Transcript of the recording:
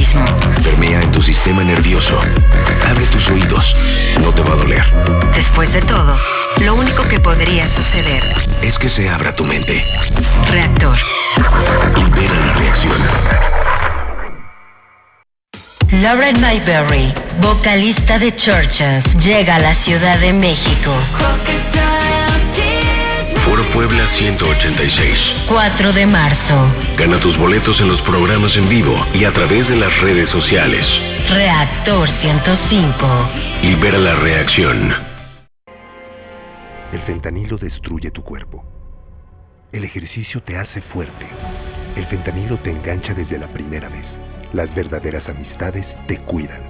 mismo. Permea en tu sistema nervioso. Abre tus oídos. No te va a doler. Después de todo, lo único que podría suceder es que se abra tu mente. Reactor. Libera la reacción. Lauren Mayberry, vocalista de Churches, llega a la Ciudad de México. Foro Puebla 186. 4 de marzo. Gana tus boletos en los programas en vivo y a través de las redes sociales. Reactor 105. Libera la reacción. El fentanilo destruye tu cuerpo. El ejercicio te hace fuerte. El fentanilo te engancha desde la primera vez. Las verdaderas amistades te cuidan.